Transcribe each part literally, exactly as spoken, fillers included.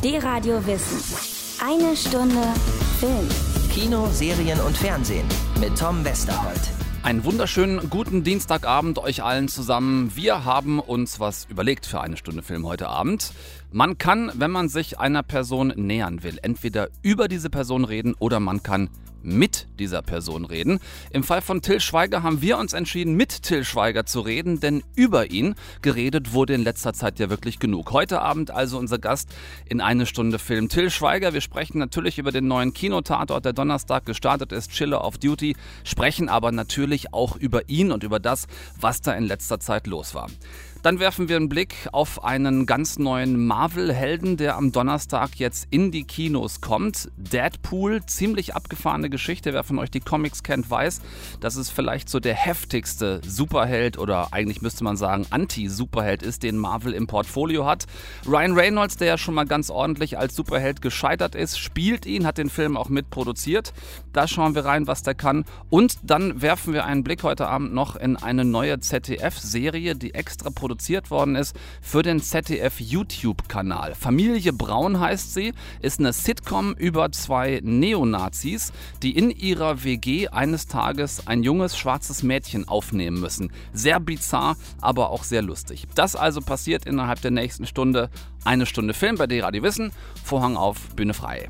D-Radio Wissen. Eine Stunde Film. Kino, Serien und Fernsehen mit Tom Westerholt. Einen wunderschönen guten Dienstagabend euch allen zusammen. Wir haben uns was überlegt für eine Stunde Film heute Abend. Man kann, wenn man sich einer Person nähern will, entweder über diese Person reden oder man kann mit dieser Person reden. Im Fall von Til Schweiger haben wir uns entschieden, mit Til Schweiger zu reden, denn über ihn geredet wurde in letzter Zeit ja wirklich genug. Heute Abend also unser Gast in eine Stunde Film, Til Schweiger. Wir sprechen natürlich über den neuen Kinotatort, der Donnerstag gestartet ist, Chiller of Duty, sprechen aber natürlich auch über ihn und über das, was da in letzter Zeit los war. Dann werfen wir einen Blick auf einen ganz neuen Marvel-Helden, der am Donnerstag jetzt in die Kinos kommt. Deadpool, ziemlich abgefahrene Geschichte. Wer von euch die Comics kennt, weiß, dass es vielleicht so der heftigste Superheld oder eigentlich müsste man sagen Anti-Superheld ist, den Marvel im Portfolio hat. Ryan Reynolds, der ja schon mal ganz ordentlich als Superheld gescheitert ist, spielt ihn, hat den Film auch mitproduziert. Da schauen wir rein, was der kann. Und dann werfen wir einen Blick heute Abend noch in eine neue Z D F-Serie, die extra produziert worden ist für den Z D F-YouTube-Kanal. Familie Braun heißt sie, ist eine Sitcom über zwei Neonazis, die in ihrer W G eines Tages ein junges schwarzes Mädchen aufnehmen müssen. Sehr bizarr, aber auch sehr lustig. Das also passiert innerhalb der nächsten Stunde. Eine Stunde Film bei D-Radio Wissen. Vorhang auf, Bühne frei.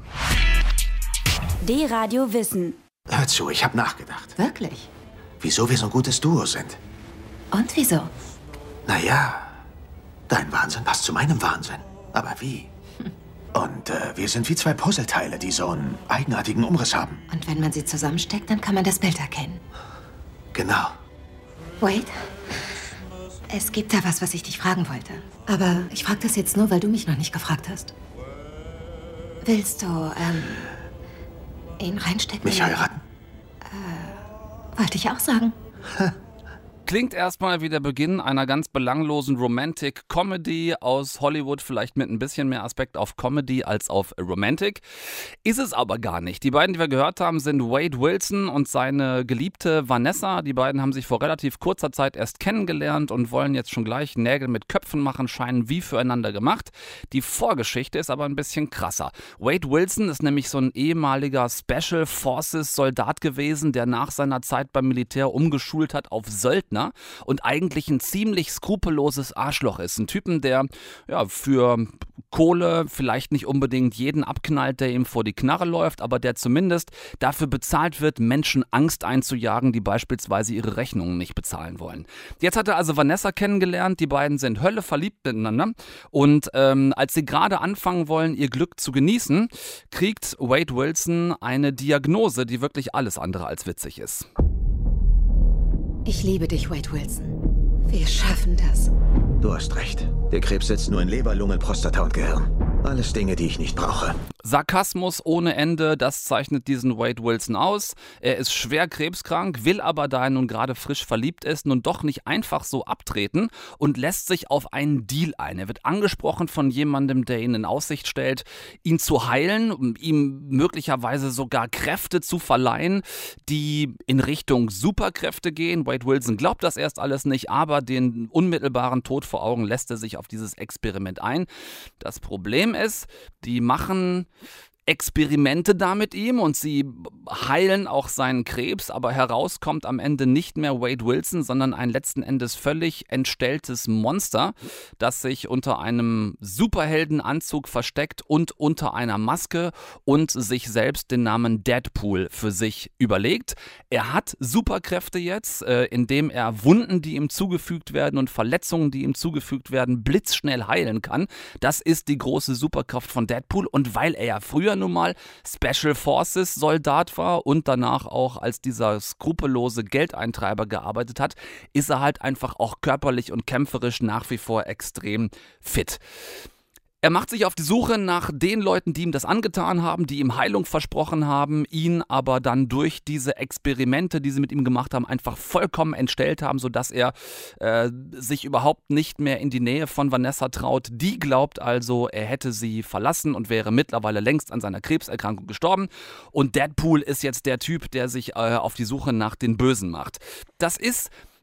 D-Radio Wissen. Hör zu, ich habe nachgedacht. Wirklich? Wieso wir so ein gutes Duo sind? Und wieso? Naja, dein Wahnsinn passt zu meinem Wahnsinn. Aber wie? Und äh, wir sind wie zwei Puzzleteile, die so einen eigenartigen Umriss haben. Und wenn man sie zusammensteckt, dann kann man das Bild erkennen. Genau. Wait. Es gibt da was, was ich dich fragen wollte. Aber ich frage das jetzt nur, weil du mich noch nicht gefragt hast. Willst du, ähm, ihn reinstecken? Mich heiraten? Äh, wollte ich auch sagen. Klingt erstmal wie der Beginn einer ganz belanglosen Romantic-Comedy aus Hollywood, vielleicht mit ein bisschen mehr Aspekt auf Comedy als auf Romantic. Ist es aber gar nicht. Die beiden, die wir gehört haben, sind Wade Wilson und seine Geliebte Vanessa. Die beiden haben sich vor relativ kurzer Zeit erst kennengelernt und wollen jetzt schon gleich Nägel mit Köpfen machen, scheinen wie füreinander gemacht. Die Vorgeschichte ist aber ein bisschen krasser. Wade Wilson ist nämlich so ein ehemaliger Special Forces Soldat gewesen, der nach seiner Zeit beim Militär umgeschult hat auf Söldner und eigentlich ein ziemlich skrupelloses Arschloch ist. Ein Typen, der ja für Kohle vielleicht nicht unbedingt jeden abknallt, der ihm vor die Knarre läuft, aber der zumindest dafür bezahlt wird, Menschen Angst einzujagen, die beispielsweise ihre Rechnungen nicht bezahlen wollen. Jetzt hat er also Vanessa kennengelernt, die beiden sind Hölle verliebt miteinander und ähm, als sie gerade anfangen wollen, ihr Glück zu genießen, kriegt Wade Wilson eine Diagnose, die wirklich alles andere als witzig ist. Ich liebe dich, Wade Wilson. Wir schaffen das. Du hast recht. Der Krebs sitzt nur in Leber, Lunge, Prostata und Gehirn. Alles Dinge, die ich nicht brauche. Sarkasmus ohne Ende, das zeichnet diesen Wade Wilson aus. Er ist schwer krebskrank, will aber, da er nun gerade frisch verliebt ist, nun doch nicht einfach so abtreten und lässt sich auf einen Deal ein. Er wird angesprochen von jemandem, der ihn in Aussicht stellt, ihn zu heilen, um ihm möglicherweise sogar Kräfte zu verleihen, die in Richtung Superkräfte gehen. Wade Wilson glaubt das erst alles nicht, aber den unmittelbaren Tod vor Augen lässt er sich auf dieses Experiment ein. Das Problem ist, die machen Experimente da mit ihm und sie heilen auch seinen Krebs, aber heraus kommt am Ende nicht mehr Wade Wilson, sondern ein letzten Endes völlig entstelltes Monster, das sich unter einem Superheldenanzug versteckt und unter einer Maske und sich selbst den Namen Deadpool für sich überlegt. Er hat Superkräfte jetzt, äh, indem er Wunden, die ihm zugefügt werden und Verletzungen, die ihm zugefügt werden, blitzschnell heilen kann. Das ist die große Superkraft von Deadpool und weil er ja früher nun mal Special Forces Soldat war und danach auch als dieser skrupellose Geldeintreiber gearbeitet hat, ist er halt einfach auch körperlich und kämpferisch nach wie vor extrem fit. Er macht sich auf die Suche nach den Leuten, die ihm das angetan haben, die ihm Heilung versprochen haben, ihn aber dann durch diese Experimente, die sie mit ihm gemacht haben, einfach vollkommen entstellt haben, sodass er äh, sich überhaupt nicht mehr in die Nähe von Vanessa traut. Die glaubt also, er hätte sie verlassen und wäre mittlerweile längst an seiner Krebserkrankung gestorben. Und Deadpool ist jetzt der Typ, der sich äh, auf die Suche nach den Bösen macht. Das ist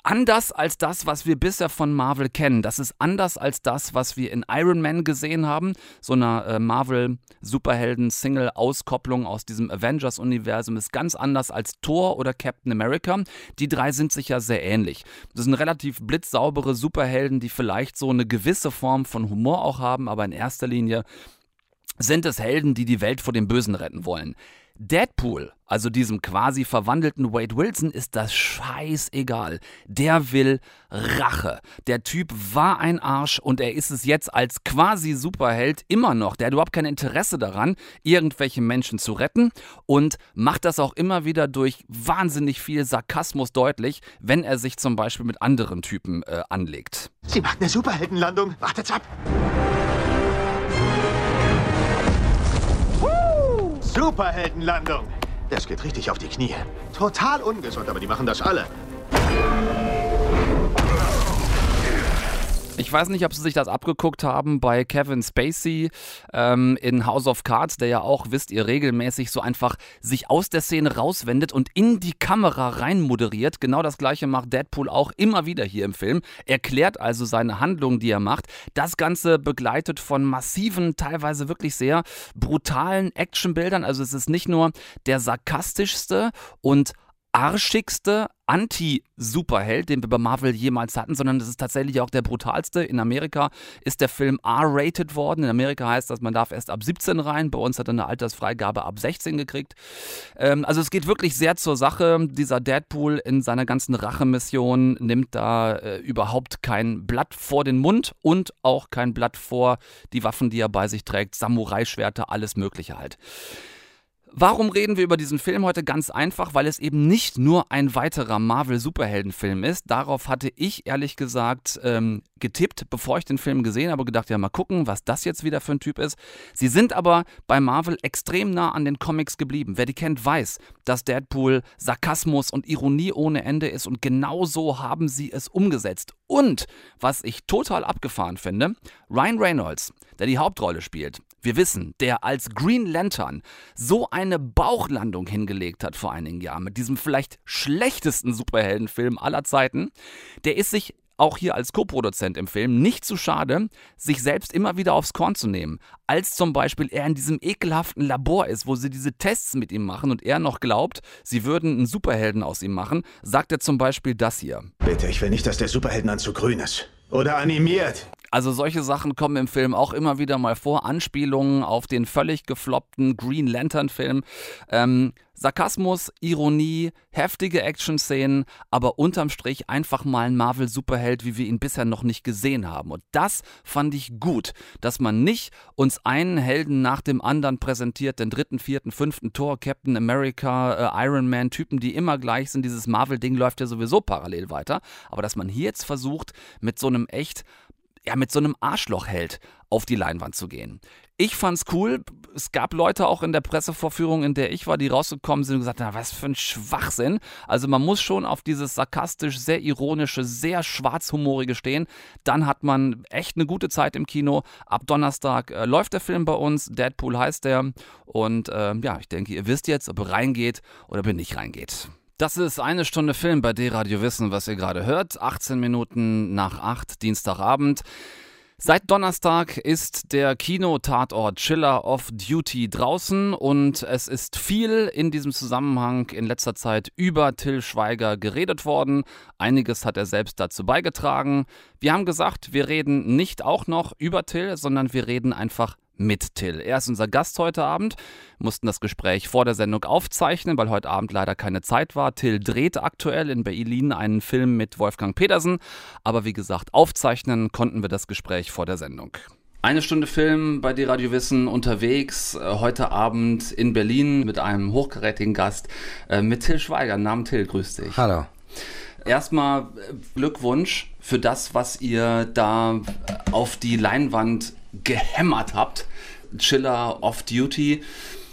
anders als das, was wir bisher von Marvel kennen. Das ist anders als das, was wir in Iron Man gesehen haben. So eine äh, Marvel-Superhelden-Single-Auskopplung aus diesem Avengers-Universum ist ganz anders als Thor oder Captain America. Die drei sind sich ja sehr ähnlich. Das sind relativ blitzsaubere Superhelden, die vielleicht so eine gewisse Form von Humor auch haben, aber in erster Linie sind es Helden, die die Welt vor dem Bösen retten wollen. Deadpool, also diesem quasi verwandelten Wade Wilson, ist das scheißegal. Der will Rache. Der Typ war ein Arsch und er ist es jetzt als quasi Superheld immer noch. Der hat überhaupt kein Interesse daran, irgendwelche Menschen zu retten und macht das auch immer wieder durch wahnsinnig viel Sarkasmus deutlich, wenn er sich zum Beispiel mit anderen Typen äh, anlegt. Sie macht eine Superheldenlandung. Wartet's ab. Superheldenlandung. Das geht richtig auf die Knie. Total ungesund, aber die machen das alle. Ich weiß nicht, ob Sie sich das abgeguckt haben bei Kevin Spacey ähm, in House of Cards, der ja auch, wisst ihr, regelmäßig so einfach sich aus der Szene rauswendet und in die Kamera rein moderiert. Genau das Gleiche macht Deadpool auch immer wieder hier im Film. Erklärt also seine Handlungen, die er macht. Das Ganze begleitet von massiven, teilweise wirklich sehr brutalen Actionbildern. Also es ist nicht nur der sarkastischste und arschigste Anti-Superheld, den wir bei Marvel jemals hatten, sondern das ist tatsächlich auch der brutalste. In Amerika ist der Film R-rated worden. In Amerika heißt das, man darf erst ab siebzehn rein. Bei uns hat er eine Altersfreigabe ab sechzehn gekriegt. Ähm, also es geht wirklich sehr zur Sache. Dieser Deadpool in seiner ganzen Rachemission nimmt da äh, überhaupt kein Blatt vor den Mund und auch kein Blatt vor die Waffen, die er bei sich trägt. Samurai-Schwerter, alles Mögliche halt. Warum reden wir über diesen Film heute? Ganz einfach, weil es eben nicht nur ein weiterer Marvel-Superheldenfilm ist. Darauf hatte ich ehrlich gesagt ähm, getippt, bevor ich den Film gesehen habe, gedacht, ja mal gucken, was das jetzt wieder für ein Typ ist. Sie sind aber bei Marvel extrem nah an den Comics geblieben. Wer die kennt, weiß, dass Deadpool Sarkasmus und Ironie ohne Ende ist und genau so haben sie es umgesetzt. Und, was ich total abgefahren finde, Ryan Reynolds, der die Hauptrolle spielt, wir wissen, der als Green Lantern so eine Bauchlandung hingelegt hat vor einigen Jahren mit diesem vielleicht schlechtesten Superheldenfilm aller Zeiten, der ist sich auch hier als Co-Produzent im Film nicht zu schade, sich selbst immer wieder aufs Korn zu nehmen. Als zum Beispiel er in diesem ekelhaften Labor ist, wo sie diese Tests mit ihm machen und er noch glaubt, sie würden einen Superhelden aus ihm machen, sagt er zum Beispiel das hier. Bitte, ich will nicht, dass der Superheldenanzug grün ist. Oder animiert. Also solche Sachen kommen im Film auch immer wieder mal vor. Anspielungen auf den völlig gefloppten Green Lantern-Film. Ähm, Sarkasmus, Ironie, heftige Action-Szenen, aber unterm Strich einfach mal ein Marvel-Superheld, wie wir ihn bisher noch nicht gesehen haben. Und das fand ich gut, dass man nicht uns einen Helden nach dem anderen präsentiert, den dritten, vierten, fünften Thor, Captain America, äh, Iron Man, Typen, die immer gleich sind. Dieses Marvel-Ding läuft ja sowieso parallel weiter. Aber dass man hier jetzt versucht, mit so einem echt ja, mit so einem Arschlochheld auf die Leinwand zu gehen. Ich fand's cool. Es gab Leute auch in der Pressevorführung, in der ich war, die rausgekommen sind und gesagt haben, was für ein Schwachsinn. Also man muss schon auf dieses sarkastisch, sehr ironische, sehr schwarzhumorige stehen. Dann hat man echt eine gute Zeit im Kino. Ab Donnerstag äh, läuft der Film bei uns. Deadpool heißt der. Und äh, ja, ich denke, ihr wisst jetzt, ob ihr reingeht oder ob ihr nicht reingeht. Das ist eine Stunde Film bei D-Radio Wissen, was ihr gerade hört. achtzehn Minuten nach acht, Dienstagabend. Seit Donnerstag ist der Kino-Tatort Chiller Off Duty draußen und es ist viel in diesem Zusammenhang in letzter Zeit über Til Schweiger geredet worden. Einiges hat er selbst dazu beigetragen. Wir haben gesagt, wir reden nicht auch noch über Til, sondern wir reden einfach mit Til. Er ist unser Gast heute Abend. Wir mussten das Gespräch vor der Sendung aufzeichnen, weil heute Abend leider keine Zeit war. Til dreht aktuell in Berlin einen Film mit Wolfgang Petersen. Aber wie gesagt, aufzeichnen konnten wir das Gespräch vor der Sendung. Eine Stunde Film bei D-Radio Wissen unterwegs, äh, heute Abend in Berlin mit einem hochkarätigen Gast, äh, mit Til Schweiger. Namen Til, grüß dich. Hallo. Erstmal Glückwunsch für das, was ihr da auf die Leinwand gehämmert habt. Chiller Off Duty,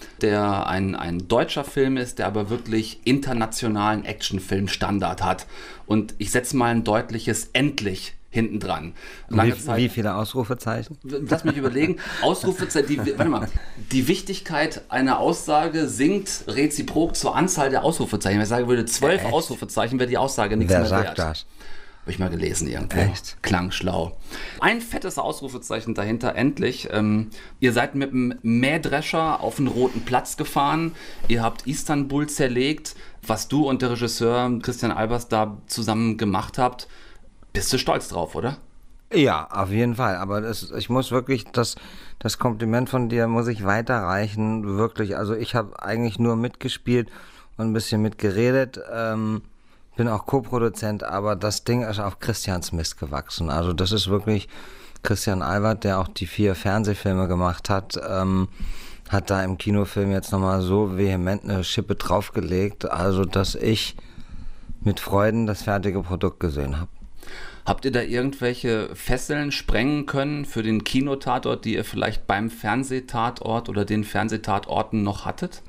der ein, ein deutscher Film ist, der aber wirklich internationalen Actionfilm-Standard hat. Und ich setze mal ein deutliches Endlich hinten dran. Wie, wie viele Ausrufezeichen? Lass mich überlegen. Ausrufezeichen, die, warte mal, die Wichtigkeit einer Aussage sinkt reziprok zur Anzahl der Ausrufezeichen. Wenn ich sagen würde, zwölf Echt? Ausrufezeichen, wäre die Aussage nichts Wer mehr sagt wert. das? Habe ich mal gelesen irgendwo. Echt? Klang schlau. Ein fettes Ausrufezeichen dahinter, endlich. Ähm, ihr seid mit einem Mähdrescher auf den Roten Platz gefahren. Ihr habt Istanbul zerlegt. Was du und der Regisseur Christian Albers da zusammen gemacht habt, bist du stolz drauf, oder? Ja, auf jeden Fall. Aber das, ich muss wirklich, das, das Kompliment von dir muss ich weiterreichen. Wirklich, also ich habe eigentlich nur mitgespielt und ein bisschen mitgeredet. Ähm, bin auch Co-Produzent, aber das Ding ist auf Christians Mist gewachsen. Also das ist wirklich Christian Albert, der auch die vier Fernsehfilme gemacht hat, ähm, hat da im Kinofilm jetzt nochmal so vehement eine Schippe draufgelegt, also dass ich mit Freuden das fertige Produkt gesehen habe. Habt ihr da irgendwelche Fesseln sprengen können für den Kinotatort, die ihr vielleicht beim Fernsehtatort oder den Fernsehtatorten noch hattet?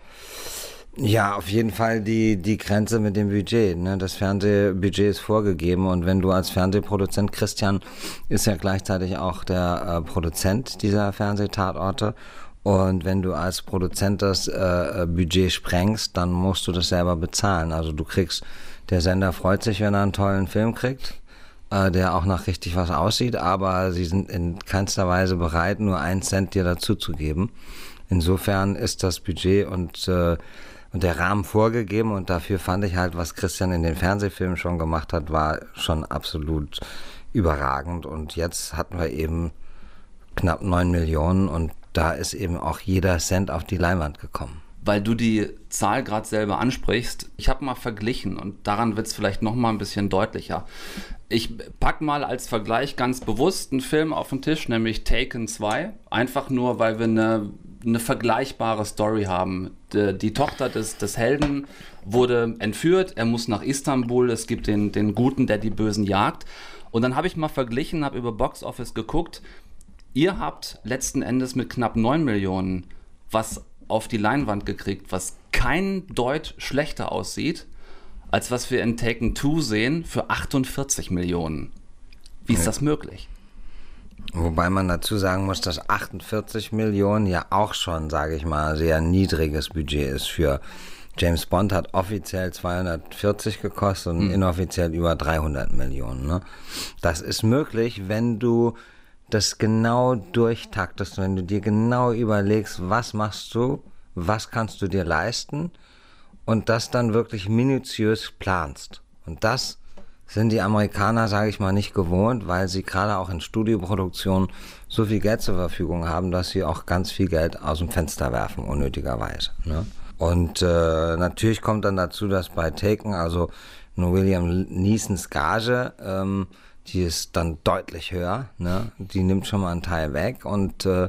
Ja, auf jeden Fall die, die Grenze mit dem Budget. Ne? Das Fernsehbudget ist vorgegeben und wenn du als Fernsehproduzent, Christian ist ja gleichzeitig auch der äh, Produzent dieser Fernsehtatorte, und wenn du als Produzent das äh, Budget sprengst, dann musst du das selber bezahlen. Also du kriegst, der Sender freut sich, wenn er einen tollen Film kriegt, äh, der auch nach richtig was aussieht, aber sie sind in keinster Weise bereit, nur einen Cent dir dazu zu geben. Insofern ist das Budget und äh, Und der Rahmen vorgegeben, und dafür fand ich halt, was Christian in den Fernsehfilmen schon gemacht hat, war schon absolut überragend. Und jetzt hatten wir eben knapp neun Millionen und da ist eben auch jeder Cent auf die Leinwand gekommen. Weil du die Zahl gerade selber ansprichst, ich habe mal verglichen und daran wird es vielleicht noch mal ein bisschen deutlicher. Ich pack mal als Vergleich ganz bewusst einen Film auf den Tisch, nämlich Taken zwei, einfach nur, weil wir eine, eine vergleichbare Story haben. Die, die Tochter des, des Helden wurde entführt, er muss nach Istanbul, es gibt den, den Guten, der die Bösen jagt. Und dann habe ich mal verglichen, habe über Box Office geguckt, ihr habt letzten Endes mit knapp neun Millionen was auf die Leinwand gekriegt, was kein Deut schlechter aussieht, als was wir in Taken zwei sehen für achtundvierzig Millionen. Wie ist das möglich? Wobei man dazu sagen muss, dass achtundvierzig Millionen ja auch schon, sage ich mal, sehr niedriges Budget ist. Für James Bond hat offiziell zweihundertvierzig gekostet und hm. inoffiziell über dreihundert Millionen. Ne? Das ist möglich, wenn du das genau durchtaktest, wenn du dir genau überlegst, was machst du, was kannst du dir leisten und das dann wirklich minutiös planst. Und das sind die Amerikaner, sage ich mal, nicht gewohnt, weil sie gerade auch in Studioproduktionen so viel Geld zur Verfügung haben, dass sie auch ganz viel Geld aus dem Fenster werfen, unnötigerweise. Ne? Und äh, natürlich kommt dann dazu, dass bei Taken, also nur William Neesons Gage, ähm, die ist dann deutlich höher, ne? Die nimmt schon mal einen Teil weg und äh,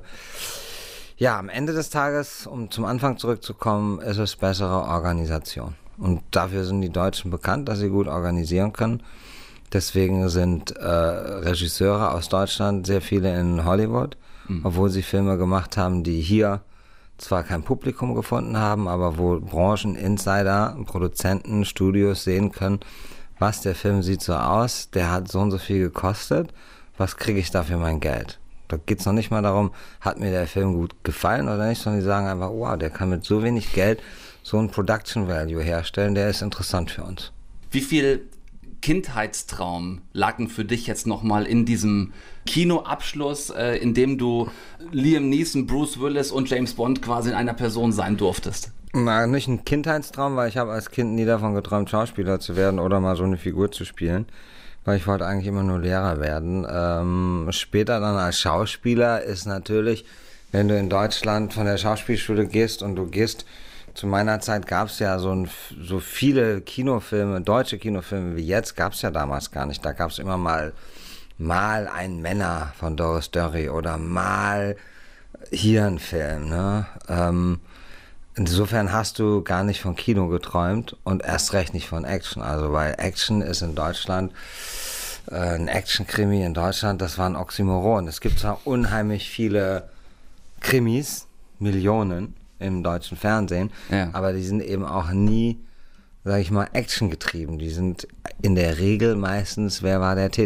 ja, am Ende des Tages, um zum Anfang zurückzukommen, ist es bessere Organisation. Und dafür sind die Deutschen bekannt, dass sie gut organisieren können. Deswegen sind äh, Regisseure aus Deutschland sehr viele in Hollywood, mhm. obwohl sie Filme gemacht haben, die hier zwar kein Publikum gefunden haben, aber wo Brancheninsider, Produzenten, Studios sehen können, was, der Film sieht so aus, der hat so und so viel gekostet, was kriege ich dafür mein Geld? Da geht es noch nicht mal darum, hat mir der Film gut gefallen oder nicht, sondern die sagen einfach, wow, der kann mit so wenig Geld so ein Production Value herstellen, der ist interessant für uns. Wie viel Kindheitstraum lag denn für dich jetzt nochmal in diesem Kinoabschluss, äh, in dem du Liam Neeson, Bruce Willis und James Bond quasi in einer Person sein durftest? Na, nicht ein Kindheitstraum, weil ich habe als Kind nie davon geträumt, Schauspieler zu werden oder mal so eine Figur zu spielen, weil ich wollte eigentlich immer nur Lehrer werden. Ähm, später dann als Schauspieler ist natürlich, wenn du in Deutschland von der Schauspielschule gehst und du gehst, zu meiner Zeit gab es ja so, ein, so viele Kinofilme, deutsche Kinofilme wie jetzt, gab es ja damals gar nicht. Da gab es immer mal, mal ein Männer von Doris Dörri oder mal hier ein Film, ne? Ähm, Insofern hast du gar nicht von Kino geträumt und erst recht nicht von Action. Also weil Action ist in Deutschland, äh, ein Action-Krimi in Deutschland, das war ein Oxymoron. Es gibt zwar unheimlich viele Krimis, Millionen im deutschen Fernsehen, ja. aber die sind eben auch nie, sag ich mal, Action getrieben. Die sind in der Regel meistens, wer war der Täter?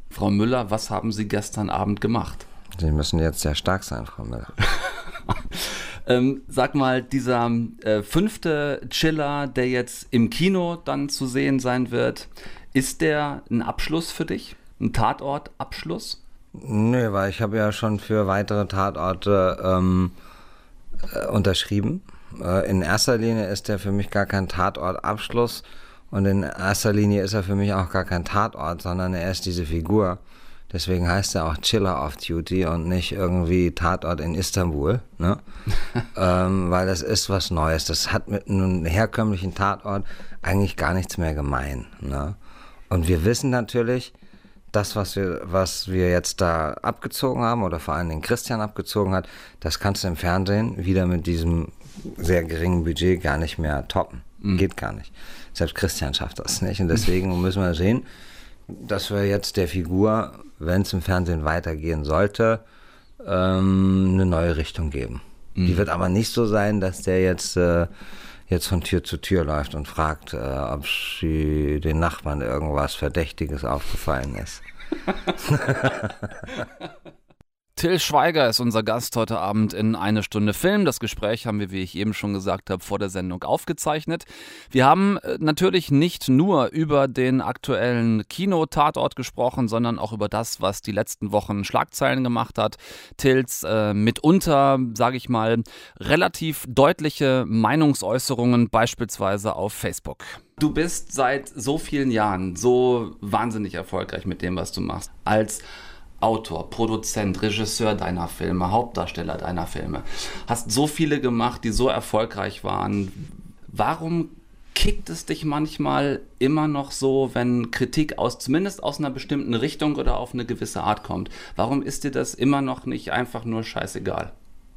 Frau Müller, was haben Sie gestern Abend gemacht? Sie müssen jetzt sehr stark sein, Frau Müller. ähm, sag mal, dieser äh, fünfte Chiller, der jetzt im Kino dann zu sehen sein wird, ist der ein Abschluss für dich? Ein Tatortabschluss? Nö, weil ich habe ja schon für weitere Tatorte ähm, äh, unterschrieben. Äh, in erster Linie ist der für mich gar kein Tatortabschluss und in erster Linie ist er für mich auch gar kein Tatort, sondern er ist diese Figur. Deswegen heißt er auch Chiller off Duty und nicht irgendwie Tatort in Istanbul, ne? ähm, weil das ist was Neues. Das hat mit einem herkömmlichen Tatort eigentlich gar nichts mehr gemein, ne? Und wir wissen natürlich, das, was wir, was wir jetzt da abgezogen haben, oder vor allem den Christian abgezogen hat, das kannst du im Fernsehen wieder mit diesem sehr geringen Budget gar nicht mehr toppen. Mhm. Geht gar nicht. Selbst Christian schafft das nicht. Und deswegen müssen wir sehen, dass wir jetzt der Figur, wenn es im Fernsehen weitergehen sollte, ähm, eine neue Richtung geben. Mhm. Die wird aber nicht so sein, dass der jetzt, äh, jetzt von Tür zu Tür läuft und fragt, äh, ob sie den Nachbarn irgendwas Verdächtiges aufgefallen ist. Till Schweiger ist unser Gast heute Abend in Eine Stunde Film. Das Gespräch haben wir, wie ich eben schon gesagt habe, vor der Sendung aufgezeichnet. Wir haben natürlich nicht nur über den aktuellen Kino-Tatort gesprochen, sondern auch über das, was die letzten Wochen Schlagzeilen gemacht hat. Tills äh, mitunter, sage ich mal, relativ deutliche Meinungsäußerungen, beispielsweise auf Facebook. Du bist seit so vielen Jahren so wahnsinnig erfolgreich mit dem, was du machst. Als Autor, Produzent, Regisseur deiner Filme, Hauptdarsteller deiner Filme. Hast so viele gemacht, die so erfolgreich waren. Warum kickt es dich manchmal immer noch so, wenn Kritik aus, zumindest aus einer bestimmten Richtung oder auf eine gewisse Art kommt? Warum ist dir das immer noch nicht einfach nur scheißegal?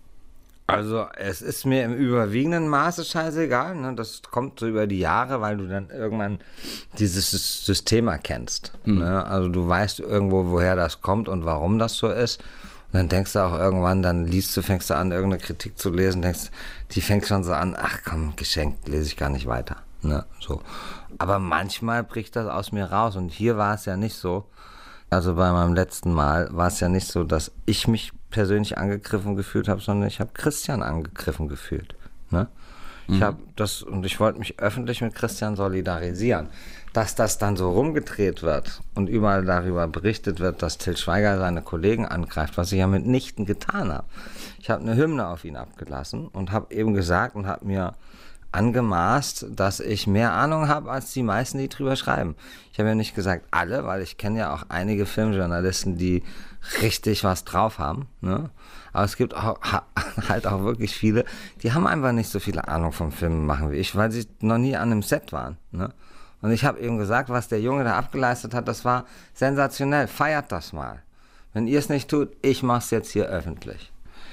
Also es ist mir im überwiegenden Maße scheißegal, ne? Das kommt so über die Jahre, weil du dann irgendwann dieses System erkennst. Mhm. Ne? Also du weißt irgendwo, woher das kommt und warum das so ist. Und dann denkst du auch irgendwann, dann liest du, fängst du an, irgendeine Kritik zu lesen, denkst, die fängt schon so an, ach komm, geschenkt, lese ich gar nicht weiter. Ne? So. Aber manchmal bricht das aus mir raus und hier war es ja nicht so. Also bei meinem letzten Mal war es ja nicht so, dass ich mich persönlich angegriffen gefühlt habe, sondern ich habe Christian angegriffen gefühlt. Ne? Ich Mhm. habe das und ich wollte mich öffentlich mit Christian solidarisieren. Dass das dann so rumgedreht wird und überall darüber berichtet wird, dass Till Schweiger seine Kollegen angreift, was ich ja mitnichten getan habe. Ich habe eine Hymne auf ihn abgelassen und habe eben gesagt und habe mir angemaßt, dass ich mehr Ahnung habe als die meisten, die drüber schreiben. Ich habe ja nicht gesagt alle, weil ich kenne ja auch einige Filmjournalisten, die richtig was drauf haben, ne? Aber es gibt auch, halt auch wirklich viele, die haben einfach nicht so viele Ahnung vom Film machen wie ich, weil sie noch nie an einem Set waren, ne? Und ich habe eben gesagt, was der Junge da abgeleistet hat, das war sensationell. Feiert das mal. Wenn ihr es nicht tut, ich mach's jetzt hier öffentlich.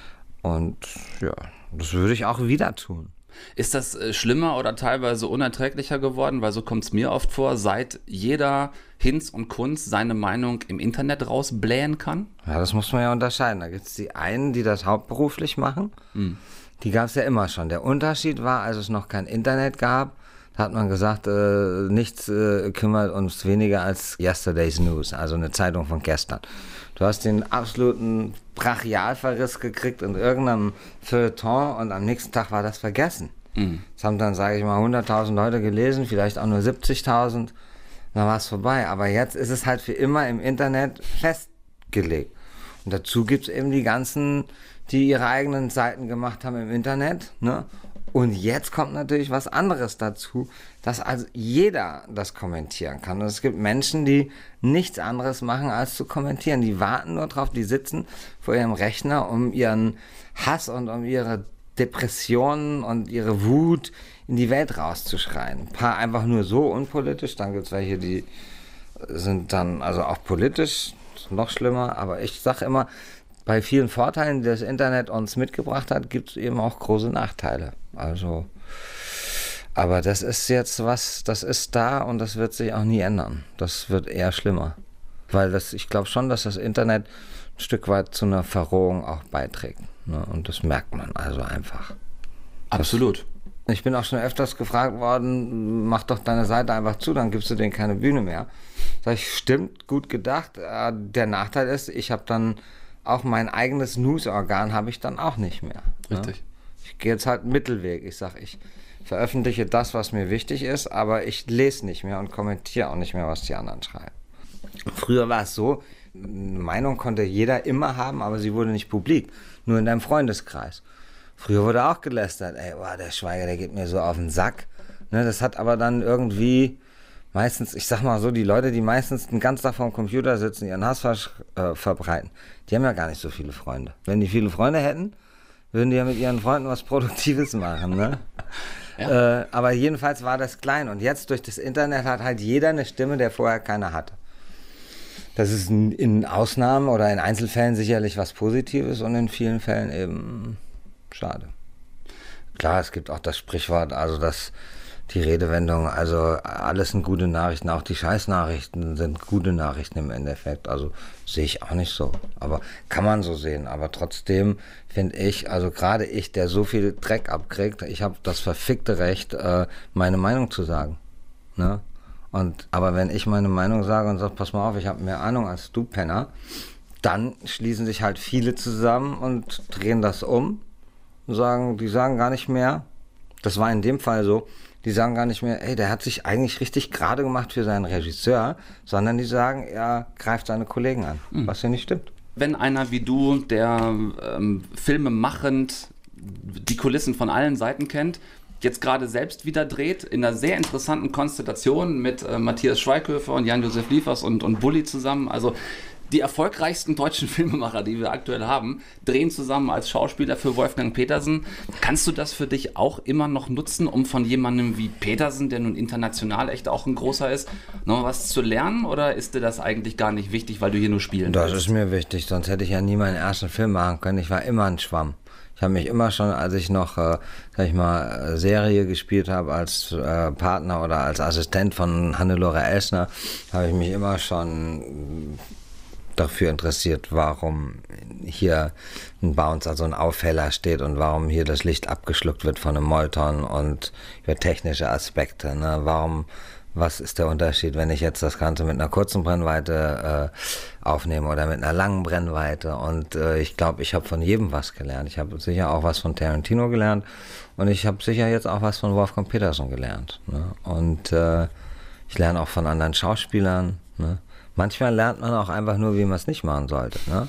Und ja, das würde ich auch wieder tun. Ist das äh, schlimmer oder teilweise unerträglicher geworden? Weil so kommt es mir oft vor, seit jeder Hinz und Kunz seine Meinung im Internet rausblähen kann? Ja, das muss man ja unterscheiden. Da gibt es die einen, die das hauptberuflich machen. Mhm. Die gab es ja immer schon. Der Unterschied war, als es noch kein Internet gab, da hat man gesagt, äh, nichts äh, kümmert uns weniger als Yesterday's News, also eine Zeitung von gestern. Du hast den absoluten Brachialverriss gekriegt in irgendeinem Feuilleton und am nächsten Tag war das vergessen. Mhm. Das haben dann, sage ich mal, hunderttausend Leute gelesen, vielleicht auch nur siebzigtausend, dann war es vorbei. Aber jetzt ist es halt für immer im Internet festgelegt. Und dazu gibt es eben die ganzen, die ihre eigenen Seiten gemacht haben im Internet, ne? Und jetzt kommt natürlich was anderes dazu, dass also jeder das kommentieren kann. Und es gibt Menschen, die nichts anderes machen, als zu kommentieren. Die warten nur drauf, die sitzen vor ihrem Rechner, um ihren Hass und um ihre Depressionen und ihre Wut in die Welt rauszuschreien. Ein paar einfach nur so unpolitisch, dann gibt es welche, die sind dann also auch politisch, noch schlimmer. Aber ich sage immer, bei vielen Vorteilen, die das Internet uns mitgebracht hat, gibt es eben auch große Nachteile. Also, aber das ist jetzt was, das ist da und das wird sich auch nie ändern. Das wird eher schlimmer. Weil das, ich glaube schon, dass das Internet ein Stück weit zu einer Verrohung auch beiträgt. Ne? Und das merkt man also einfach. Absolut. Das, Ich bin auch schon öfters gefragt worden, mach doch deine Seite einfach zu, dann gibst du denen keine Bühne mehr. Sag ich, stimmt, gut gedacht. Der Nachteil ist, ich habe dann auch mein eigenes News-Organ habe ich dann auch nicht mehr. Richtig. Ne? Ich gehe jetzt halt einen Mittelweg. Ich sag, ich veröffentliche das, was mir wichtig ist, aber ich lese nicht mehr und kommentiere auch nicht mehr, was die anderen schreiben. Früher war es so, eine Meinung konnte jeder immer haben, aber sie wurde nicht publik, nur in deinem Freundeskreis. Früher wurde auch gelästert, ey, boah, der Schweiger, der geht mir so auf den Sack. Ne, das hat aber dann irgendwie meistens, ich sag mal so, die Leute, die meistens den ganzen Tag vor dem Computer sitzen, ihren Hass ver äh, verbreiten, die haben ja gar nicht so viele Freunde. Wenn die viele Freunde hätten, würden die ja mit ihren Freunden was Produktives machen, ne? Ja. Äh, aber jedenfalls war das klein. Und jetzt durch das Internet hat halt jeder eine Stimme, der vorher keine hatte. Das ist in, in Ausnahmen oder in Einzelfällen sicherlich was Positives und in vielen Fällen eben schade. Klar, es gibt auch das Sprichwort, also das, die Redewendung, also alles sind gute Nachrichten, auch die Scheißnachrichten sind gute Nachrichten im Endeffekt. Also sehe ich auch nicht so, aber kann man so sehen. Aber trotzdem finde ich, also gerade ich, der so viel Dreck abkriegt, ich habe das verfickte Recht, äh, meine Meinung zu sagen. Ne? Und, aber wenn ich meine Meinung sage und sage, pass mal auf, ich habe mehr Ahnung als du, Penner, dann schließen sich halt viele zusammen und drehen das um. Sagen, die sagen gar nicht mehr, das war in dem Fall so, die sagen gar nicht mehr, ey, der hat sich eigentlich richtig gerade gemacht für seinen Regisseur, sondern die sagen, er greift seine Kollegen an, mhm. was ja nicht stimmt. Wenn einer wie du, der ähm, Filme machend die Kulissen von allen Seiten kennt, jetzt gerade selbst wieder dreht, in einer sehr interessanten Konstellation mit äh, Matthias Schweighöfer und Jan-Josef Liefers und, und Bulli zusammen, also die erfolgreichsten deutschen Filmemacher, die wir aktuell haben, drehen zusammen als Schauspieler für Wolfgang Petersen. Kannst du das für dich auch immer noch nutzen, um von jemandem wie Petersen, der nun international echt auch ein großer ist, noch was zu lernen? Oder ist dir das eigentlich gar nicht wichtig, weil du hier nur spielen Das willst? ist mir wichtig, sonst hätte ich ja nie meinen ersten Film machen können. Ich war immer ein Schwamm. Ich habe mich immer schon, als ich noch, äh, sag ich mal, Serie gespielt habe als äh, Partner oder als Assistent von Hannelore Elsner, habe ich mich immer schon dafür interessiert, warum hier ein Bouncer, also ein Aufheller steht und warum hier das Licht abgeschluckt wird von einem Molton und über technische Aspekte. Ne? Warum, was ist der Unterschied, wenn ich jetzt das Ganze mit einer kurzen Brennweite äh, aufnehme oder mit einer langen Brennweite? Und äh, ich glaube, ich habe von jedem was gelernt. Ich habe sicher auch was von Tarantino gelernt und ich habe sicher jetzt auch was von Wolfgang Petersen gelernt. Ne? Und äh, ich lerne auch von anderen Schauspielern. Ne? Manchmal lernt man auch einfach nur, wie man es nicht machen sollte. Ne?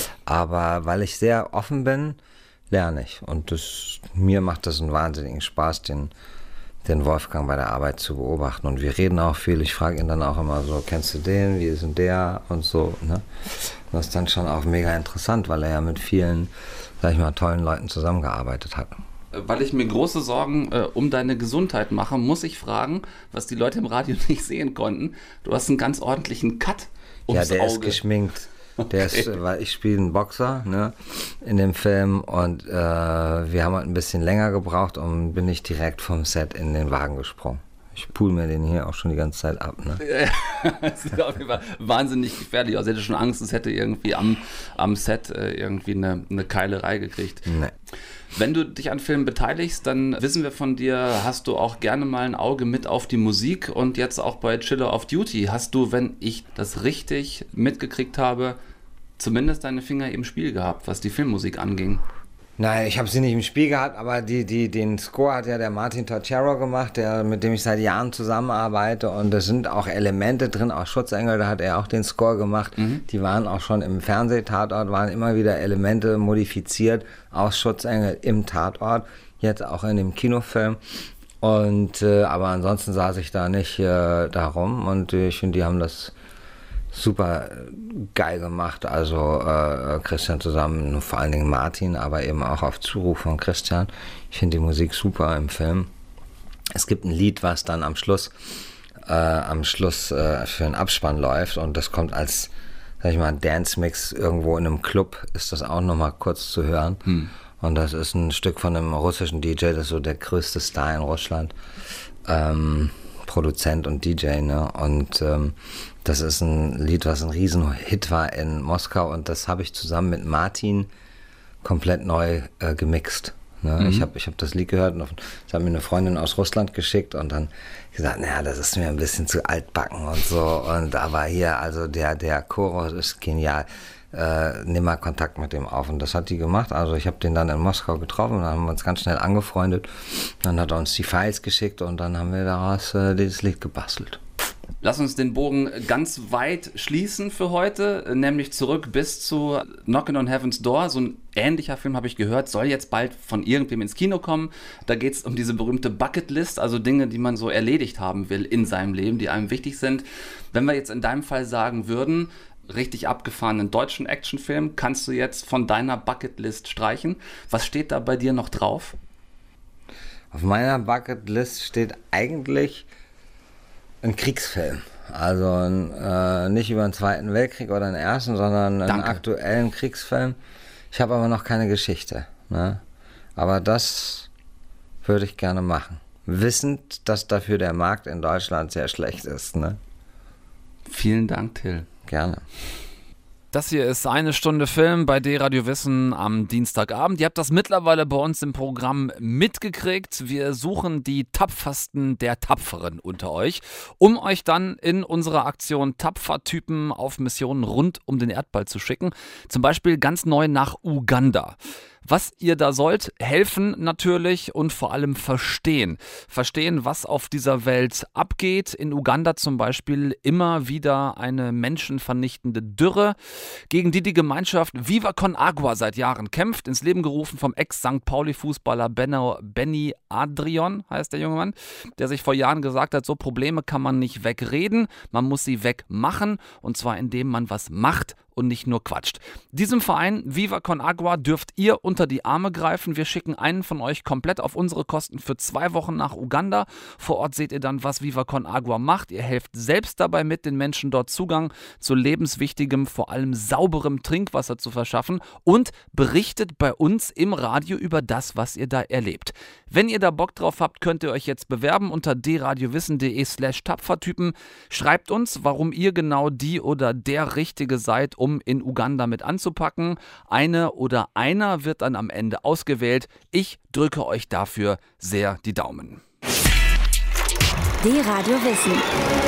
Aber weil ich sehr offen bin, lerne ich. Und das, mir macht das einen wahnsinnigen Spaß, den, den Wolfgang bei der Arbeit zu beobachten. Und wir reden auch viel. Ich frage ihn dann auch immer so, kennst du den, wie ist denn der und so. Ne? Das ist dann schon auch mega interessant, weil er ja mit vielen, sag ich mal, tollen Leuten zusammengearbeitet hat. Weil ich mir große Sorgen äh, um deine Gesundheit mache, muss ich fragen, was die Leute im Radio nicht sehen konnten. Du hast einen ganz ordentlichen Cut ums Ja, der Auge. ist geschminkt. Der Okay. ist, weil ich spiele einen Boxer, ne, in dem Film und äh, wir haben halt ein bisschen länger gebraucht und bin ich direkt vom Set in den Wagen gesprungen. Ich pool mir den hier auch schon die ganze Zeit ab, ne? Das ist auf jeden Fall wahnsinnig gefährlich. Also ich hätte schon Angst, es hätte irgendwie am, am Set äh, irgendwie eine, eine Keilerei gekriegt. Nee. Wenn du dich an Filmen beteiligst, dann wissen wir von dir, hast du auch gerne mal ein Auge mit auf die Musik und jetzt auch bei Chiller of Duty hast du, wenn ich das richtig mitgekriegt habe, zumindest deine Finger im Spiel gehabt, was die Filmmusik anging. Nein, ich habe sie nicht im Spiel gehabt, aber die, die, den Score hat ja der Martin Torchero gemacht, der, mit dem ich seit Jahren zusammenarbeite und da sind auch Elemente drin, auch Schutzengel, da hat er auch den Score gemacht, mhm. Die waren auch schon im Fernsehtatort, waren immer wieder Elemente modifiziert aus Schutzengel im Tatort, jetzt auch in dem Kinofilm und äh, aber ansonsten saß ich da nicht äh, darum und äh, ich finde, die haben das super geil gemacht, also äh, Christian zusammen, vor allen Dingen Martin, aber eben auch auf Zuruf von Christian. Ich finde die Musik super im Film. Es gibt ein Lied, was dann am Schluss äh, am Schluss äh, für einen Abspann läuft und das kommt als, sag ich mal, Dance-Mix irgendwo in einem Club, ist das auch nochmal kurz zu hören. Hm. Und das ist ein Stück von einem russischen D J, das ist so der größte Star in Russland. Ähm, Produzent und D J, ne? Und ähm, das ist ein Lied, was ein Riesenhit war in Moskau und das habe ich zusammen mit Martin komplett neu äh, gemixt. Ne? Mhm. Ich habe ich hab das Lied gehört und das hat mir eine Freundin aus Russland geschickt und dann gesagt, naja, das ist mir ein bisschen zu altbacken und so. Und aber hier, also der, der Chorus ist genial. Äh, nimm mal Kontakt mit dem auf. Und das hat die gemacht. Also ich habe den dann in Moskau getroffen und dann haben wir uns ganz schnell angefreundet. Dann hat er uns die Files geschickt und dann haben wir daraus äh, dieses Lied gebastelt. Lass uns den Bogen ganz weit schließen für heute, nämlich zurück bis zu Knockin' on Heaven's Door. So ein ähnlicher Film, habe ich gehört, soll jetzt bald von irgendwem ins Kino kommen. Da geht es um diese berühmte Bucketlist, also Dinge, die man so erledigt haben will in seinem Leben, die einem wichtig sind. Wenn wir jetzt in deinem Fall sagen würden, richtig abgefahrenen deutschen Actionfilm kannst du jetzt von deiner Bucketlist streichen. Was steht da bei dir noch drauf? Auf meiner Bucketlist steht eigentlich ein Kriegsfilm. Also ein, äh, nicht über den Zweiten Weltkrieg oder den Ersten, sondern einen Danke. aktuellen Kriegsfilm. Ich habe aber noch keine Geschichte. Ne? Aber das würde ich gerne machen. Wissend, dass dafür der Markt in Deutschland sehr schlecht ist. Ne? Vielen Dank, Till. Gerne. Das hier ist eine Stunde Film bei D-Radio Wissen am Dienstagabend. Ihr habt das mittlerweile bei uns im Programm mitgekriegt. Wir suchen die tapfersten der Tapferen unter euch, um euch dann in unserer Aktion Tapfertypen auf Missionen rund um den Erdball zu schicken. Zum Beispiel ganz neu nach Uganda. Was ihr da sollt, helfen natürlich und vor allem verstehen. Verstehen, was auf dieser Welt abgeht. In Uganda zum Beispiel immer wieder eine menschenvernichtende Dürre, gegen die die Gemeinschaft Viva Con Agua seit Jahren kämpft. Ins Leben gerufen vom Ex-Sankt Pauli-Fußballer Benno, Benny Adrian, heißt der junge Mann, der sich vor Jahren gesagt hat, so Probleme kann man nicht wegreden, man muss sie wegmachen. Und zwar indem man was macht und nicht nur quatscht. Diesem Verein Viva Con Agua dürft ihr unter die Arme greifen. Wir schicken einen von euch komplett auf unsere Kosten für zwei Wochen nach Uganda. Vor Ort seht ihr dann, was Viva Con Agua macht. Ihr helft selbst dabei mit, den Menschen dort Zugang zu lebenswichtigem, vor allem sauberem Trinkwasser zu verschaffen und berichtet bei uns im Radio über das, was ihr da erlebt. Wenn ihr da Bock drauf habt, könnt ihr euch jetzt bewerben unter dradiowissen.de slash Tapfertypen. Schreibt uns, warum ihr genau die oder der Richtige seid, um in Uganda mit anzupacken. Eine oder einer wird dann am Ende ausgewählt. Ich drücke euch dafür sehr die Daumen. D-Radio Wissen.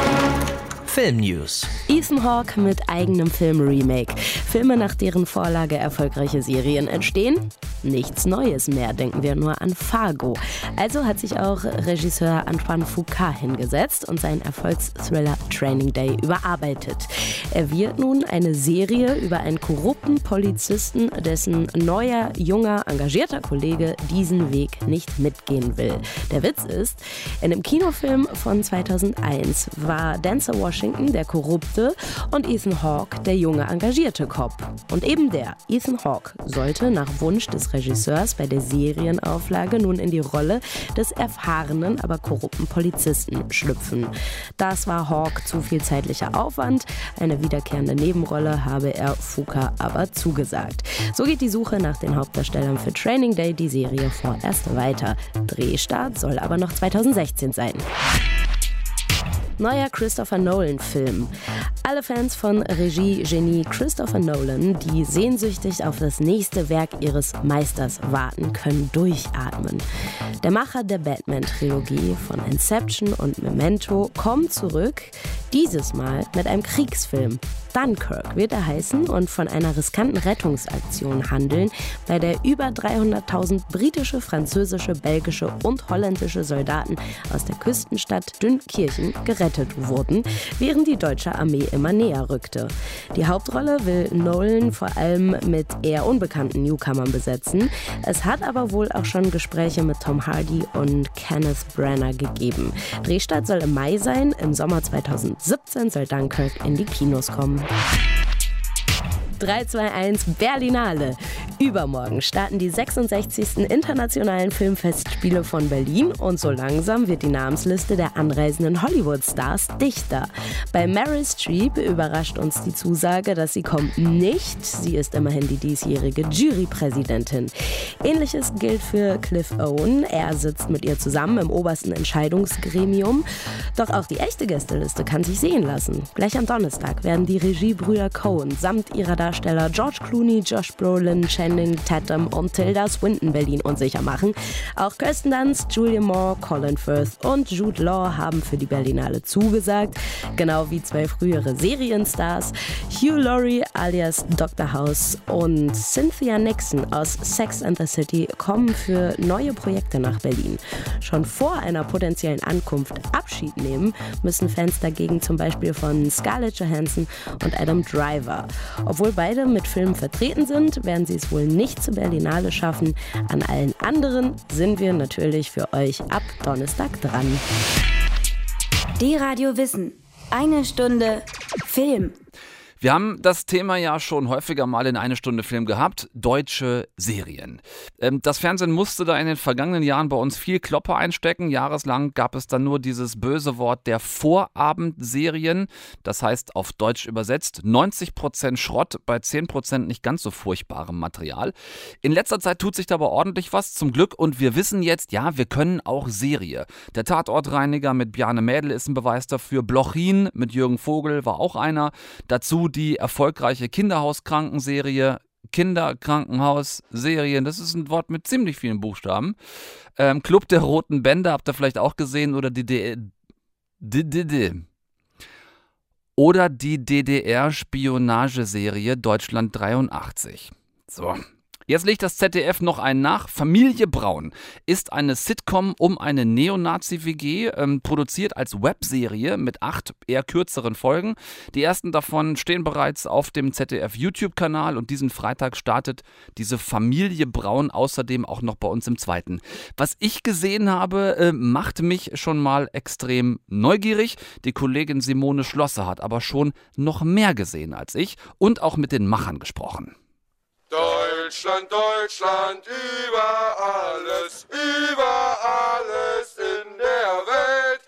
Film-News. Ethan Hawke mit eigenem Film-Remake. Filme, nach deren Vorlage erfolgreiche Serien entstehen? Nichts Neues mehr, denken wir nur an Fargo. Also hat sich auch Regisseur Antoine Fuqua hingesetzt und seinen Erfolgsthriller Training Day überarbeitet. Er wird nun eine Serie über einen korrupten Polizisten, dessen neuer, junger, engagierter Kollege diesen Weg nicht mitgehen will. Der Witz ist, in dem Kinofilm von zweitausendeins war Denzel Washington der Korrupte und Ethan Hawke der junge, engagierte Cop. Und eben der, Ethan Hawke, sollte nach Wunsch des Regisseurs bei der Serienauflage nun in die Rolle des erfahrenen, aber korrupten Polizisten schlüpfen. Das war Hawke zu viel zeitlicher Aufwand. Eine wiederkehrende Nebenrolle habe er Fuqua aber zugesagt. So geht die Suche nach den Hauptdarstellern für Training Day die Serie vorerst weiter. Drehstart soll aber noch zweitausendsechzehn sein. Neuer Christopher Nolan-Film. Alle Fans von Regie-Genie Christopher Nolan, die sehnsüchtig auf das nächste Werk ihres Meisters warten, können durchatmen. Der Macher der Batman-Trilogie von Inception und Memento kommt zurück, dieses Mal mit einem Kriegsfilm. Dunkirk wird er heißen und von einer riskanten Rettungsaktion handeln, bei der über dreihunderttausend britische, französische, belgische und holländische Soldaten aus der Küstenstadt Dünkirchen gerettet wurden, während die deutsche Armee immer näher rückte. Die Hauptrolle will Nolan vor allem mit eher unbekannten Newcomern besetzen. Es hat aber wohl auch schon Gespräche mit Tom Hardy und Kenneth Branagh gegeben. Drehstart soll im Mai sein, im Sommer zweitausendsiebzehn soll Dunkirk in die Kinos kommen. drei zwei eins Berlinale. Übermorgen starten die sechsundsechzigsten Internationalen Filmfestspiele von Berlin und so langsam wird die Namensliste der anreisenden Hollywood-Stars dichter. Bei Meryl Streep überrascht uns die Zusage, dass sie kommt nicht. Sie ist immerhin die diesjährige Jurypräsidentin. Ähnliches gilt für Cliff Owen. Er sitzt mit ihr zusammen im obersten Entscheidungsgremium. Doch auch die echte Gästeliste kann sich sehen lassen. Gleich am Donnerstag werden die Regiebrüder Coen samt ihrer Darsteller George Clooney, Josh Brolin, Channing Tatum und Tilda Swinton Berlin unsicher machen. Auch Kirsten Dunst, Julia Moore, Colin Firth und Jude Law haben für die Berlinale zugesagt, genau wie zwei frühere Serienstars. Hugh Laurie alias Doktor House und Cynthia Nixon aus Sex and the City kommen für neue Projekte nach Berlin. Schon vor einer potenziellen Ankunft Abschied nehmen müssen Fans dagegen zum Beispiel von Scarlett Johansson und Adam Driver. Obwohl beide mit Filmen vertreten sind, werden sie es wohl nicht zur Berlinale schaffen. An allen anderen sind wir natürlich für euch ab Donnerstag dran. Die Radio Wissen. Eine Stunde Film. Wir haben das Thema ja schon häufiger mal in eine Stunde Film gehabt, deutsche Serien. Ähm, das Fernsehen musste da in den vergangenen Jahren bei uns viel Kloppe einstecken. Jahreslang gab es dann nur dieses böse Wort der Vorabendserien. Das heißt auf Deutsch übersetzt neunzig Prozent Schrott bei zehn Prozent nicht ganz so furchtbarem Material. In letzter Zeit tut sich da aber ordentlich was, zum Glück. Und wir wissen jetzt, ja, wir können auch Serie. Der Tatortreiniger mit Bjarne Mädel ist ein Beweis dafür. Blochin mit Jürgen Vogel war auch einer. Dazu die erfolgreiche Kinderhauskrankenserie, Kinderkrankenhausserien, das ist ein Wort mit ziemlich vielen Buchstaben. Ähm, Club der Roten Bänder habt ihr vielleicht auch gesehen oder die D D D oder die D D R-Spionageserie Deutschland dreiundachtzig. So. Jetzt legt das Z D F noch einen nach. Familie Braun ist eine Sitcom um eine Neonazi-W G, ähm, produziert als Webserie mit acht eher kürzeren Folgen. Die ersten davon stehen bereits auf dem Z D F-YouTube-Kanal und diesen Freitag startet diese Familie Braun außerdem auch noch bei uns im zweiten. Was ich gesehen habe, äh, macht mich schon mal extrem neugierig. Die Kollegin Simone Schlosser hat aber schon noch mehr gesehen als ich und auch mit den Machern gesprochen. Deutschland, Deutschland, über alles, über alles in der Welt.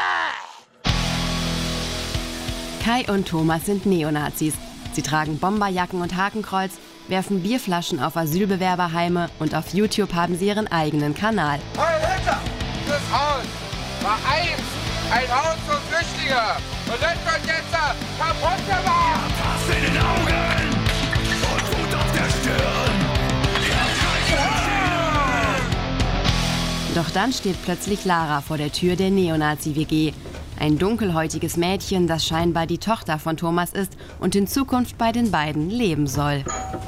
Kai und Thomas sind Neonazis. Sie tragen Bomberjacken und Hakenkreuz, werfen Bierflaschen auf Asylbewerberheime und auf YouTube haben sie ihren eigenen Kanal. Heil Hitler! Das Haus war einst ein Haus für Flüchtlinge und das wird jetzt kaputt gemacht! Pass in den Augen! Auf der Stirn. Doch dann steht plötzlich Lara vor der Tür der Neonazi-W G. Ein dunkelhäutiges Mädchen, das scheinbar die Tochter von Thomas ist und in Zukunft bei den beiden leben soll.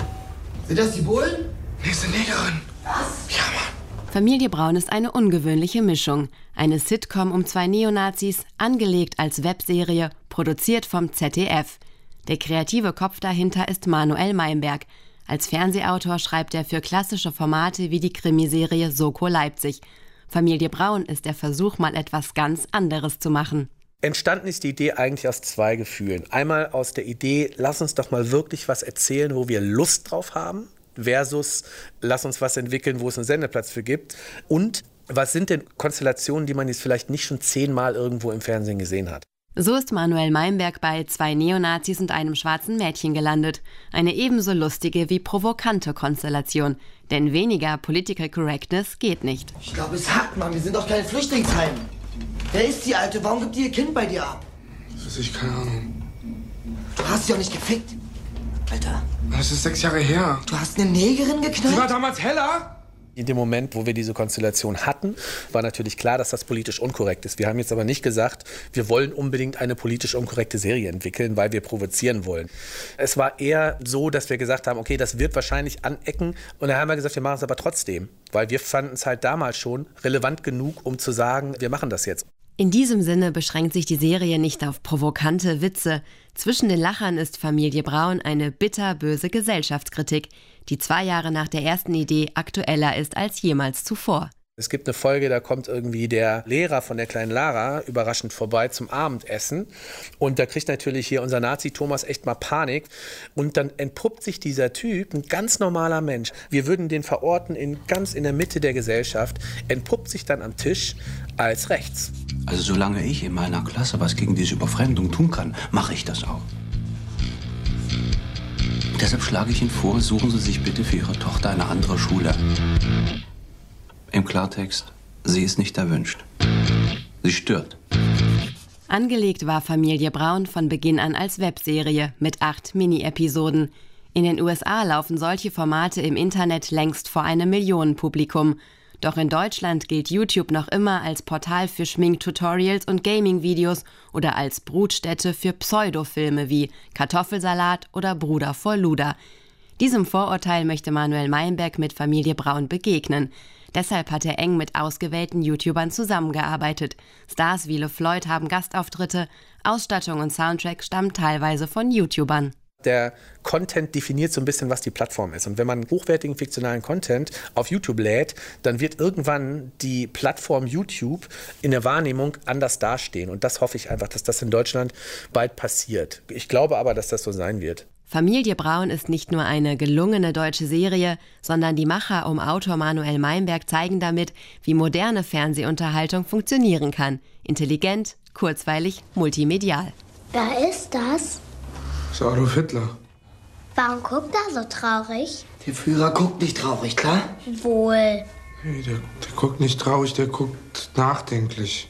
Sind das die Bullen? Nee, ist eine Negerin. Was? Ja, Mann. Familie Braun ist eine ungewöhnliche Mischung. Eine Sitcom um zwei Neonazis, angelegt als Webserie, produziert vom Z D F. Der kreative Kopf dahinter ist Manuel Meinberg. Als Fernsehautor schreibt er für klassische Formate wie die Krimiserie Soko Leipzig. Familie Braun ist der Versuch, mal etwas ganz anderes zu machen. Entstanden ist die Idee eigentlich aus zwei Gefühlen. Einmal aus der Idee, lass uns doch mal wirklich was erzählen, wo wir Lust drauf haben, versus lass uns was entwickeln, wo es einen Sendeplatz für gibt. Und was sind denn Konstellationen, die man jetzt vielleicht nicht schon zehnmal irgendwo im Fernsehen gesehen hat? So ist Manuel Meinberg bei zwei Neonazis und einem schwarzen Mädchen gelandet. Eine ebenso lustige wie provokante Konstellation. Denn weniger Political Correctness geht nicht. Ich glaube, es hackt, Mann. Wir sind doch kein Flüchtlingsheim. Wer ist die Alte? Warum gibt die ihr Kind bei dir ab? Das weiß ich, keine Ahnung. Du hast sie doch nicht gefickt. Alter. Das ist sechs Jahre her. Du hast eine Negerin geknallt? Sie war damals heller? In dem Moment, wo wir diese Konstellation hatten, war natürlich klar, dass das politisch unkorrekt ist. Wir haben jetzt aber nicht gesagt, wir wollen unbedingt eine politisch unkorrekte Serie entwickeln, weil wir provozieren wollen. Es war eher so, dass wir gesagt haben, okay, das wird wahrscheinlich anecken. Und dann haben wir gesagt, wir machen es aber trotzdem. Weil wir fanden es halt damals schon relevant genug, um zu sagen, wir machen das jetzt. In diesem Sinne beschränkt sich die Serie nicht auf provokante Witze. Zwischen den Lachern ist Familie Braun eine bitterböse Gesellschaftskritik, die zwei Jahre nach der ersten Idee aktueller ist als jemals zuvor. Es gibt eine Folge, da kommt irgendwie der Lehrer von der kleinen Lara überraschend vorbei zum Abendessen. Und da kriegt natürlich hier unser Nazi-Thomas echt mal Panik. Und dann entpuppt sich dieser Typ, ein ganz normaler Mensch. Wir würden den verorten in ganz in der Mitte der Gesellschaft, entpuppt sich dann am Tisch als rechts. Also solange ich in meiner Klasse was gegen diese Überfremdung tun kann, mache ich das auch. Deshalb schlage ich Ihnen vor, suchen Sie sich bitte für Ihre Tochter eine andere Schule. Im Klartext, sie ist nicht erwünscht. Sie stört. Angelegt war Familie Braun von Beginn an als Webserie mit acht Mini-Episoden. In den U S A laufen solche Formate im Internet längst vor einem Millionenpublikum. Doch in Deutschland gilt YouTube noch immer als Portal für Schminktutorials und Gaming-Videos oder als Brutstätte für Pseudofilme wie Kartoffelsalat oder Bruder vor Luder. Diesem Vorurteil möchte Manuel Meinberg mit Familie Braun begegnen. Deshalb hat er eng mit ausgewählten YouTubern zusammengearbeitet. Stars wie LeFloid haben Gastauftritte, Ausstattung und Soundtrack stammen teilweise von YouTubern. Der Content definiert so ein bisschen, was die Plattform ist. Und wenn man hochwertigen fiktionalen Content auf YouTube lädt, dann wird irgendwann die Plattform YouTube in der Wahrnehmung anders dastehen. Und das hoffe ich einfach, dass das in Deutschland bald passiert. Ich glaube aber, dass das so sein wird. Familie Braun ist nicht nur eine gelungene deutsche Serie, sondern die Macher um Autor Manuel Meinberg zeigen damit, wie moderne Fernsehunterhaltung funktionieren kann. Intelligent, kurzweilig, multimedial. Wer ist das? Das ist Adolf Hitler. Warum guckt er so traurig? Der Führer guckt nicht traurig, klar? Wohl. Nee, der, der guckt nicht traurig, der guckt nachdenklich.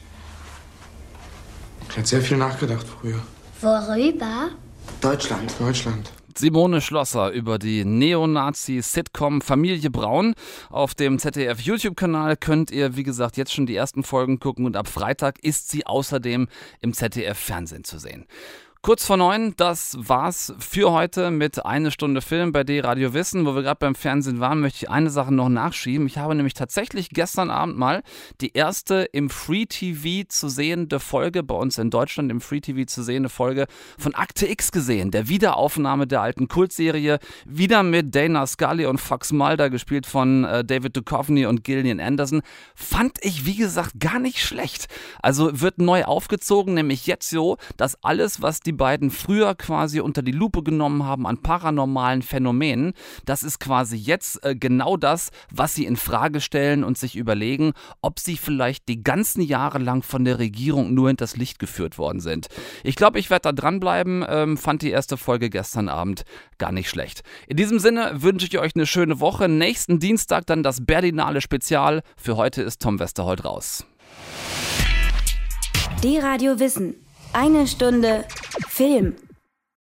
Er hat sehr viel nachgedacht früher. Worüber? Deutschland. Deutschland. Simone Schlosser über die Neonazi-Sitcom Familie Braun. Auf dem Z D F-YouTube-Kanal könnt ihr, wie gesagt, jetzt schon die ersten Folgen gucken und ab Freitag ist sie außerdem im Z D F-Fernsehen zu sehen. Kurz vor neun, das war's für heute mit Eine Stunde Film bei D-Radio Wissen. Wo wir gerade beim Fernsehen waren, möchte ich eine Sache noch nachschieben. Ich habe nämlich tatsächlich gestern Abend mal die erste im Free-T V zu sehende Folge, bei uns in Deutschland im Free-T V zu sehende Folge von Akte X gesehen. Der Wiederaufnahme der alten Kultserie, wieder mit Dana Scully und Fox Mulder, gespielt von äh, David Duchovny und Gillian Anderson. Fand ich, wie gesagt, gar nicht schlecht. Also wird neu aufgezogen, nämlich jetzt so, dass alles, was die beiden früher quasi unter die Lupe genommen haben an paranormalen Phänomenen, das ist quasi jetzt äh, genau das, was sie in Frage stellen und sich überlegen, ob sie vielleicht die ganzen Jahre lang von der Regierung nur hinters Licht geführt worden sind. Ich glaube, ich werde da dranbleiben, ähm, fand die erste Folge gestern Abend gar nicht schlecht. In diesem Sinne wünsche ich euch eine schöne Woche. Nächsten Dienstag dann das Berlinale Spezial. Für heute ist Tom Westerholt raus. D-Radio Wissen. Eine Stunde Film.